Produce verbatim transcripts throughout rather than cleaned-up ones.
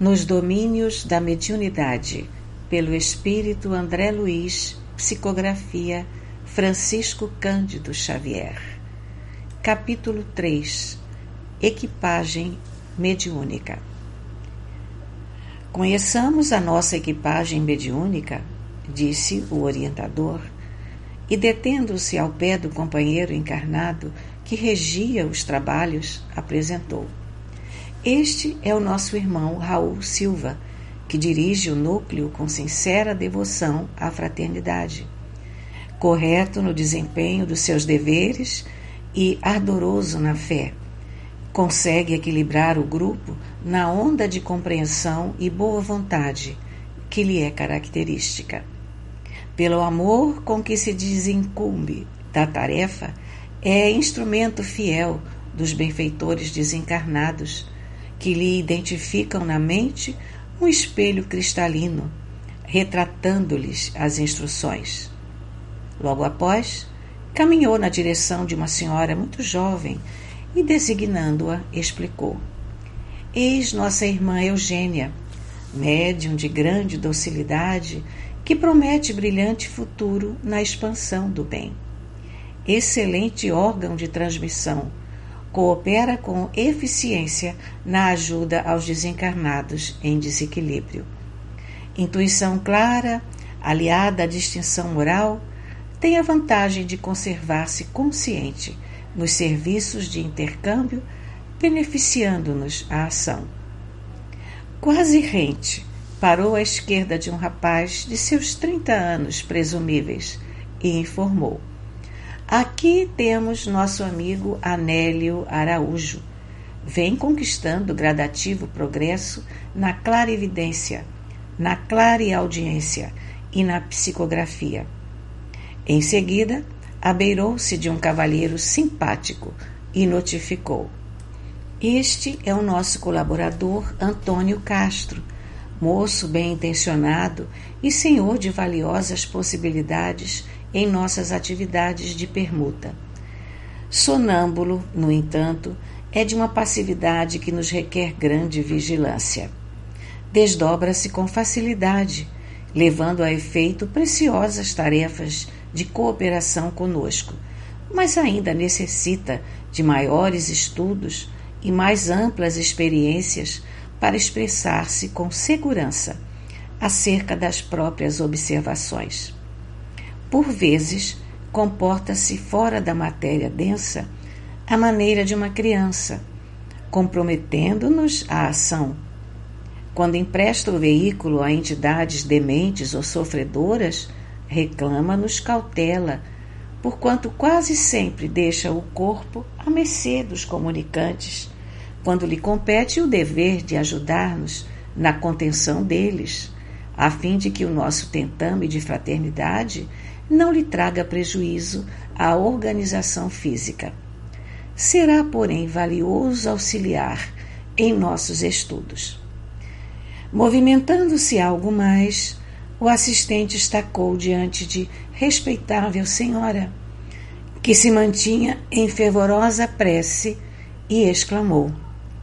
Nos domínios da mediunidade, pelo espírito André Luiz, psicografia Francisco Cândido Xavier. Capítulo três. Equipagem mediúnica. Conheçamos a nossa equipagem mediúnica, disse o orientador, e detendo-se ao pé do companheiro encarnado que regia os trabalhos, apresentou. Este é o nosso irmão Raul Silva, que dirige o núcleo com sincera devoção à fraternidade. Correto no desempenho dos seus deveres e ardoroso na fé, consegue equilibrar o grupo na onda de compreensão e boa vontade que lhe é característica. Pelo amor com que se desincumbe da tarefa, é instrumento fiel dos benfeitores desencarnados, que lhe identificam na mente um espelho cristalino, retratando-lhes as instruções. Logo após, caminhou na direção de uma senhora muito jovem e, designando-a, explicou. Eis nossa irmã Eugênia, médium de grande docilidade, que promete brilhante futuro na expansão do bem. Excelente órgão de transmissão, coopera com eficiência na ajuda aos desencarnados em desequilíbrio. Intuição clara, aliada à distinção moral, tem a vantagem de conservar-se consciente nos serviços de intercâmbio, beneficiando-nos a ação. Quase rente, parou à esquerda de um rapaz de seus trinta anos presumíveis e informou. Aqui temos nosso amigo Anélio Araújo. Vem conquistando gradativo progresso na clarividência, na clareaudiência e na psicografia. Em seguida, abeirou-se de um cavalheiro simpático e notificou. Este é o nosso colaborador Antônio Castro, moço bem-intencionado e senhor de valiosas possibilidades em nossas atividades de permuta. Sonâmbulo, no entanto, é de uma passividade que nos requer grande vigilância. Desdobra-se com facilidade, levando a efeito preciosas tarefas de cooperação conosco, mas ainda necessita de maiores estudos e mais amplas experiências para expressar-se com segurança acerca das próprias observações. Por vezes, comporta-se fora da matéria densa à maneira de uma criança, comprometendo-nos à ação. Quando empresta o veículo a entidades dementes ou sofredoras, reclama-nos cautela, porquanto quase sempre deixa o corpo à mercê dos comunicantes, quando lhe compete o dever de ajudar-nos na contenção deles, a fim de que o nosso tentame de fraternidade não lhe traga prejuízo à organização física. Será, porém, valioso auxiliar em nossos estudos. Movimentando-se algo mais, o assistente estacou diante de respeitável senhora, que se mantinha em fervorosa prece, e exclamou.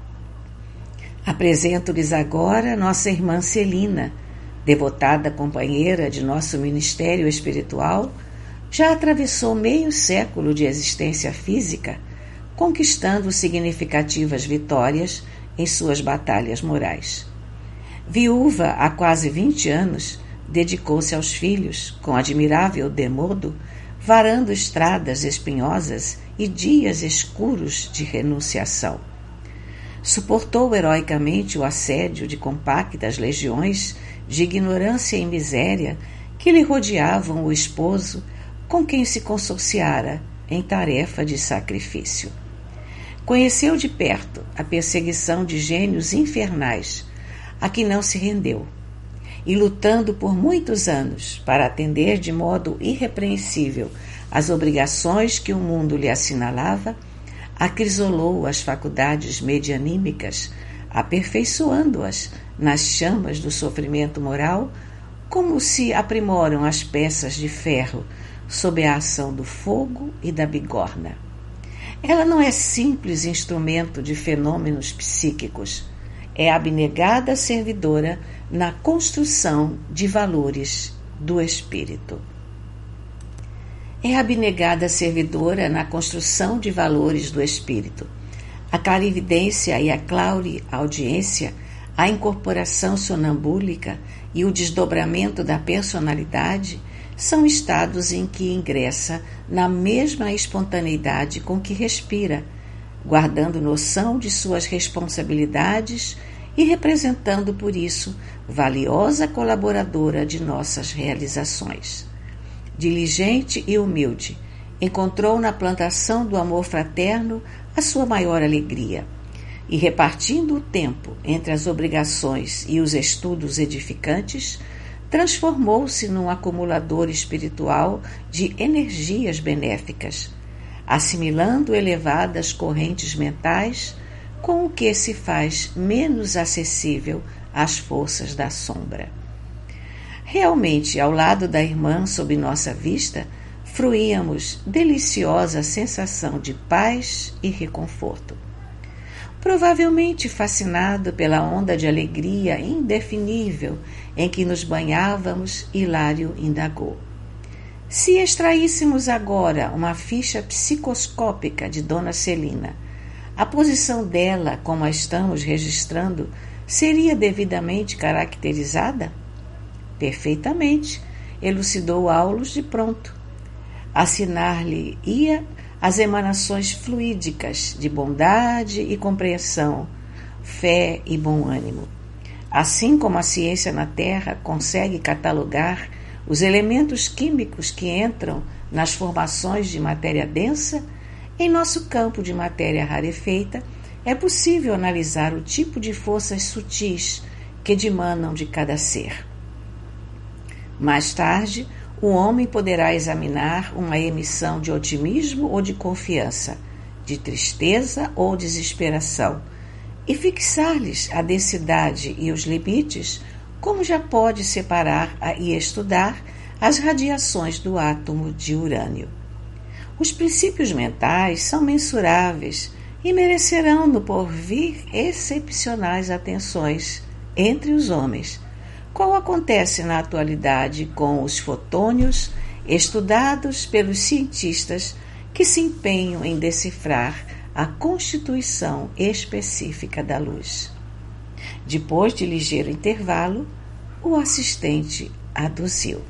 Apresento-lhes agora nossa irmã Celina, devotada companheira de nosso ministério espiritual, já atravessou meio século de existência física, conquistando significativas vitórias em suas batalhas morais. Viúva há quase vinte anos, dedicou-se aos filhos, com admirável demodo, varando estradas espinhosas e dias escuros de renunciação. Suportou heroicamente o assédio de compactas legiões de ignorância e miséria que lhe rodeavam o esposo com quem se consorciara em tarefa de sacrifício. Conheceu de perto a perseguição de gênios infernais, a que não se rendeu, e lutando por muitos anos para atender de modo irrepreensível às obrigações que o mundo lhe assinalava, acrisolou as faculdades medianímicas, aperfeiçoando-as nas chamas do sofrimento moral, como se aprimoram as peças de ferro sob a ação do fogo e da bigorna. Ela não é simples instrumento de fenômenos psíquicos, é abnegada servidora na construção de valores do espírito. É abnegada servidora na construção de valores do espírito. A clarividência e a clareaudiência, a incorporação sonambúlica e o desdobramento da personalidade são estados em que ingressa na mesma espontaneidade com que respira, guardando noção de suas responsabilidades e representando, por isso, valiosa colaboradora de nossas realizações. Diligente e humilde, encontrou na plantação do amor fraterno a sua maior alegria, e repartindo o tempo entre as obrigações e os estudos edificantes, transformou-se num acumulador espiritual de energias benéficas, assimilando elevadas correntes mentais, com o que se faz menos acessível às forças da sombra. Realmente, ao lado da irmã sob nossa vista, fruíamos deliciosa sensação de paz e reconforto. Provavelmente fascinado pela onda de alegria indefinível em que nos banhávamos, Hilário indagou: se extraíssemos agora uma ficha psicoscópica de Dona Celina, a posição dela, como a estamos registrando, seria devidamente caracterizada? Perfeitamente, elucidou Aulus de pronto. Assinar-lhe-ia as emanações fluídicas de bondade e compreensão, fé e bom ânimo. Assim como a ciência na Terra consegue catalogar os elementos químicos que entram nas formações de matéria densa, em nosso campo de matéria rarefeita é possível analisar o tipo de forças sutis que dimanam de cada ser. Mais tarde, o homem poderá examinar uma emissão de otimismo ou de confiança, de tristeza ou desesperação, e fixar-lhes a densidade e os limites, como já pode separar e estudar as radiações do átomo de urânio. Os princípios mentais são mensuráveis e merecerão no porvir excepcionais atenções entre os homens, qual acontece na atualidade com os fotônios estudados pelos cientistas que se empenham em decifrar a constituição específica da luz. Depois de ligeiro intervalo, o assistente aduziu: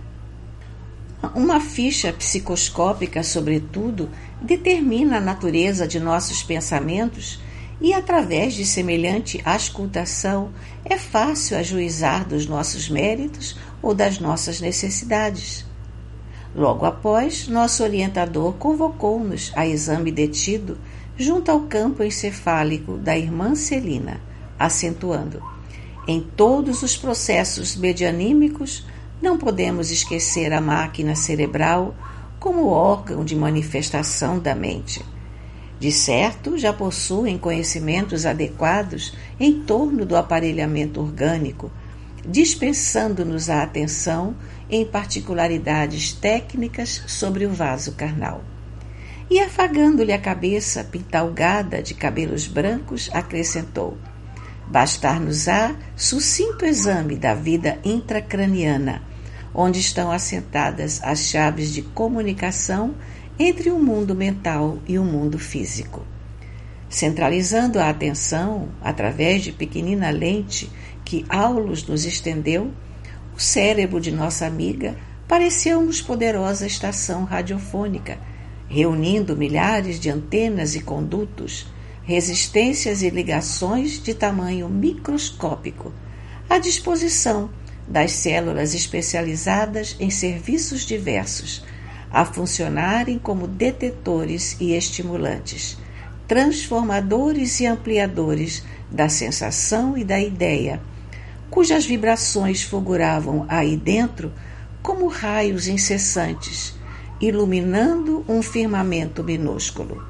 uma ficha psicoscópica, sobretudo, determina a natureza de nossos pensamentos e, através de semelhante auscultação, é fácil ajuizar dos nossos méritos ou das nossas necessidades. Logo após, nosso orientador convocou-nos a exame detido junto ao campo encefálico da irmã Celina, acentuando: em todos os processos medianímicos, não podemos esquecer a máquina cerebral como órgão de manifestação da mente. De certo, já possuem conhecimentos adequados em torno do aparelhamento orgânico, dispensando-nos a atenção em particularidades técnicas sobre o vaso carnal. E, afagando-lhe a cabeça pintalgada de cabelos brancos, acrescentou: bastar-nos-á sucinto exame da vida intracraniana, onde estão assentadas as chaves de comunicação entre o mundo mental e o mundo físico. Centralizando a atenção através de pequenina lente que Aulus nos estendeu, o cérebro de nossa amiga pareceu-nos poderosa estação radiofônica, reunindo milhares de antenas e condutos, resistências e ligações de tamanho microscópico, à disposição das células especializadas em serviços diversos, a funcionarem como detetores e estimulantes, transformadores e ampliadores da sensação e da ideia, cujas vibrações fulguravam aí dentro como raios incessantes, iluminando um firmamento minúsculo.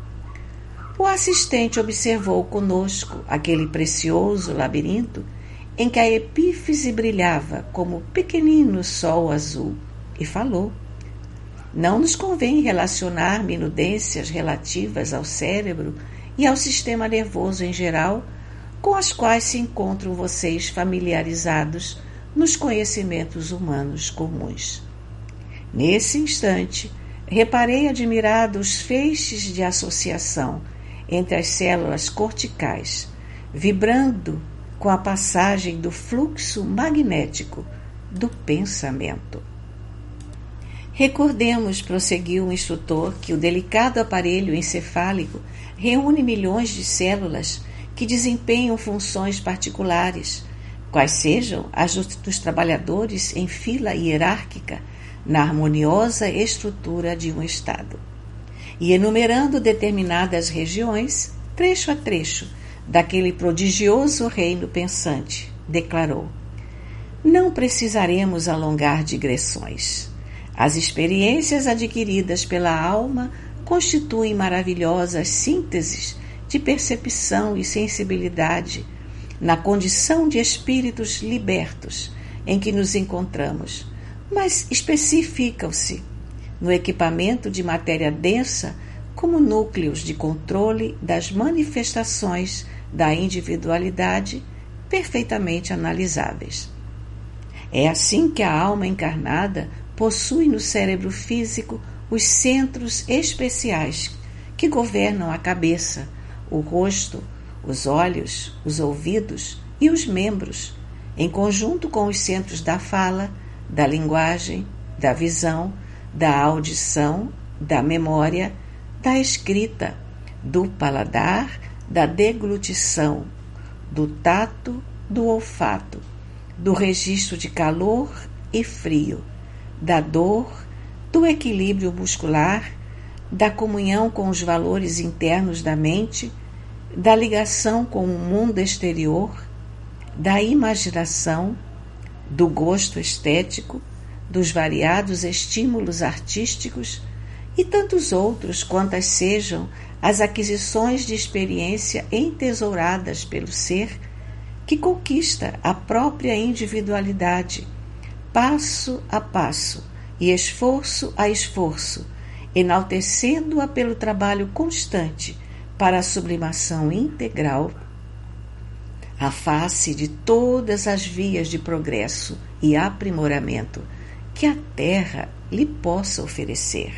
O assistente observou conosco aquele precioso labirinto em que a epífise brilhava como pequenino sol azul e falou: não nos convém relacionar minudências relativas ao cérebro e ao sistema nervoso em geral com as quais se encontram vocês familiarizados nos conhecimentos humanos comuns. Nesse instante, reparei admirado os feixes de associação entre as células corticais, vibrando com a passagem do fluxo magnético do pensamento. Recordemos, prosseguiu o instrutor, que o delicado aparelho encefálico reúne milhões de células que desempenham funções particulares, quais sejam as dos trabalhadores em fila hierárquica na harmoniosa estrutura de um Estado. E enumerando determinadas regiões, trecho a trecho, daquele prodigioso reino pensante, declarou: não precisaremos alongar digressões. As experiências adquiridas pela alma constituem maravilhosas sínteses de percepção e sensibilidade na condição de espíritos libertos em que nos encontramos, mas especificam-se no equipamento de matéria densa como núcleos de controle das manifestações da individualidade perfeitamente analisáveis. É assim que a alma encarnada possui no cérebro físico os centros especiais que governam a cabeça, o rosto, os olhos, os ouvidos e os membros, em conjunto com os centros da fala, da linguagem, da visão, da audição, da memória, da escrita, do paladar, da deglutição, do tato, do olfato, do registro de calor e frio, da dor, do equilíbrio muscular, da comunhão com os valores internos da mente, da ligação com o mundo exterior, da imaginação, do gosto estético, dos variados estímulos artísticos e tantos outros quantas sejam as aquisições de experiência entesouradas pelo ser que conquista a própria individualidade, passo a passo e esforço a esforço, enaltecendo-a pelo trabalho constante para a sublimação integral, à face de todas as vias de progresso e aprimoramento que a Terra lhe possa oferecer.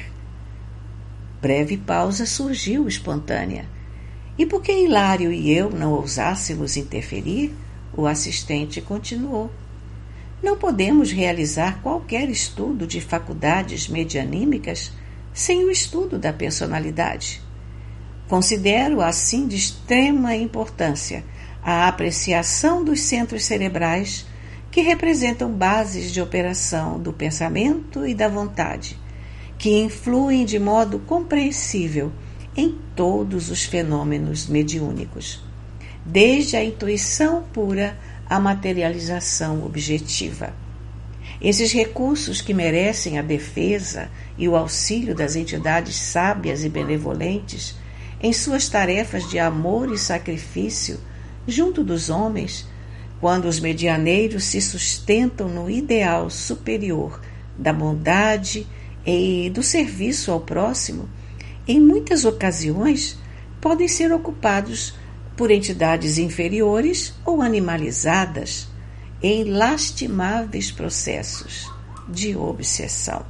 Breve pausa surgiu espontânea, e porque Hilário e eu não ousássemos interferir, o assistente continuou. Não podemos realizar qualquer estudo de faculdades medianímicas sem o estudo da personalidade. Considero assim de extrema importância a apreciação dos centros cerebrais que representam bases de operação do pensamento e da vontade, que influem de modo compreensível em todos os fenômenos mediúnicos, desde a intuição pura à materialização objetiva. Esses recursos que merecem a defesa e o auxílio das entidades sábias e benevolentes em suas tarefas de amor e sacrifício junto dos homens, quando os medianeiros se sustentam no ideal superior da bondade e do serviço ao próximo, em muitas ocasiões podem ser ocupados por entidades inferiores ou animalizadas em lastimáveis processos de obsessão.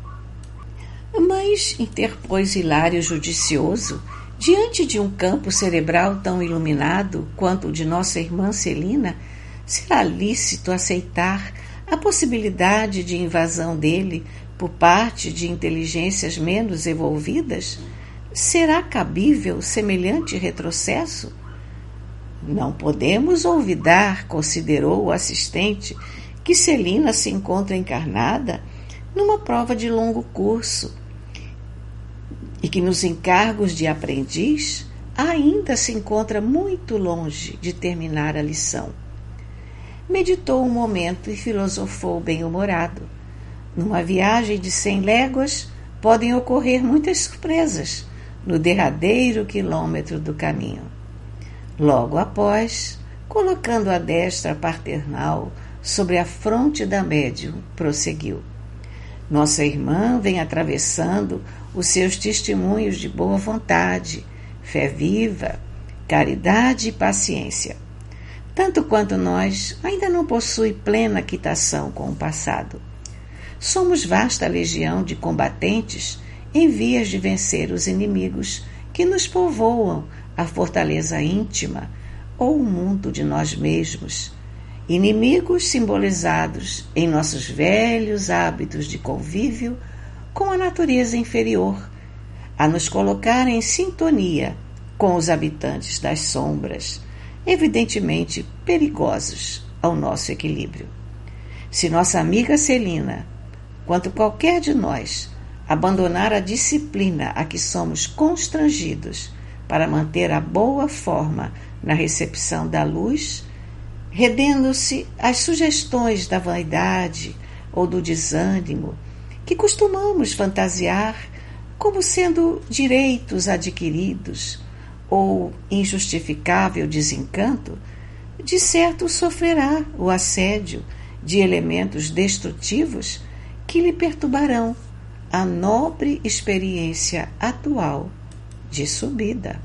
Mas, interpôs Hilário judicioso, diante de um campo cerebral tão iluminado quanto o de nossa irmã Celina, será lícito aceitar a possibilidade de invasão dele por parte de inteligências menos evolvidas? Será cabível semelhante retrocesso? Não podemos olvidar, considerou o assistente, que Celina se encontra encarnada numa prova de longo curso e que nos encargos de aprendiz ainda se encontra muito longe de terminar a lição. Meditou um momento e filosofou bem-humorado. Numa viagem de cem léguas podem ocorrer muitas surpresas no derradeiro quilômetro do caminho. Logo após, colocando a destra paternal sobre a fronte da médium, prosseguiu. Nossa irmã vem atravessando os seus testemunhos de boa vontade, fé viva, caridade e paciência. tanto quanto nós, ainda não possui plena quitação com o passado. Somos vasta legião de combatentes em vias de vencer os inimigos que nos povoam a fortaleza íntima ou o mundo de nós mesmos, inimigos simbolizados em nossos velhos hábitos de convívio com a natureza inferior, a nos colocar em sintonia com os habitantes das sombras, evidentemente perigosos ao nosso equilíbrio. Se nossa amiga Celina, quanto qualquer de nós, abandonar a disciplina a que somos constrangidos para manter a boa forma na recepção da luz, redendo-se às sugestões da vaidade ou do desânimo, que costumamos fantasiar como sendo direitos adquiridos ou injustificável desencanto, de certo sofrerá o assédio de elementos destrutivos que lhe perturbarão a nobre experiência atual de subida.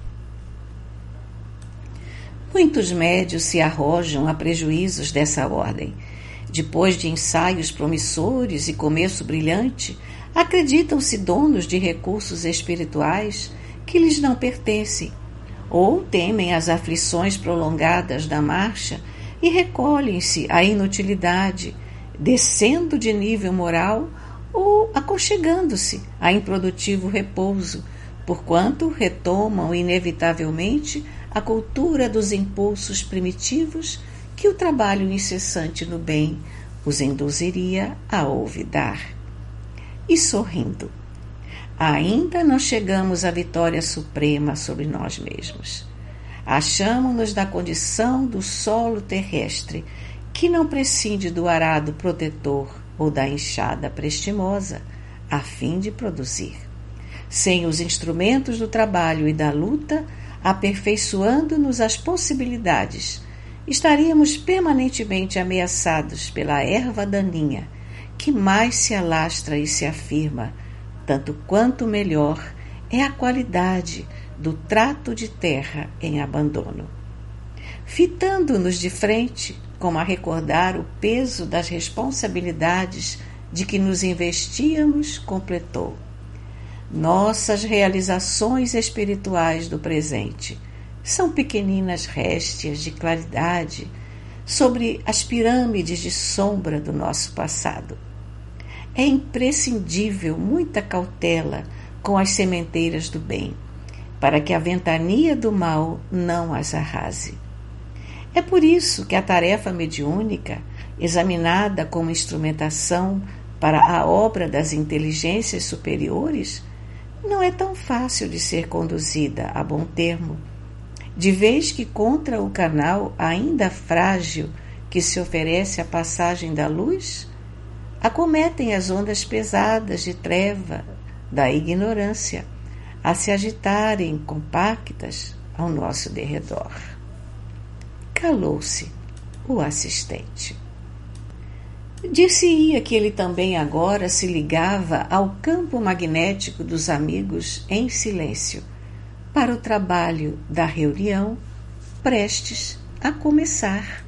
Muitos médios se arrojam a prejuízos dessa ordem. Depois de ensaios promissores e começo brilhante, acreditam-se donos de recursos espirituais que lhes não pertencem, ou temem as aflições prolongadas da marcha e recolhem-se à inutilidade, descendo de nível moral ou aconchegando-se a improdutivo repouso, porquanto retomam inevitavelmente a cultura dos impulsos primitivos que o trabalho incessante no bem os induziria a olvidar. E sorrindo, ainda não chegamos à vitória suprema sobre nós mesmos. Achamo-nos na condição do solo terrestre, que não prescinde do arado protetor ou da enxada prestimosa, a fim de produzir. Sem os instrumentos do trabalho e da luta, aperfeiçoando-nos as possibilidades, estaríamos permanentemente ameaçados pela erva daninha, que mais se alastra e se afirma, tanto quanto melhor é a qualidade do trato de terra em abandono. Fitando-nos de frente, como a recordar o peso das responsabilidades de que nos investíamos, completou: nossas realizações espirituais do presente são pequeninas réstias de claridade sobre as pirâmides de sombra do nosso passado. É imprescindível muita cautela com as sementeiras do bem, para que a ventania do mal não as arrase. É por isso que a tarefa mediúnica, examinada como instrumentação para a obra das inteligências superiores, não é tão fácil de ser conduzida a bom termo, de vez que contra o canal ainda frágil que se oferece à passagem da luz, acometem as ondas pesadas de treva da ignorância a se agitarem compactas ao nosso derredor. Calou-se o assistente. Dir-se-ia que ele também agora se ligava ao campo magnético dos amigos em silêncio, para o trabalho da reunião prestes a começar.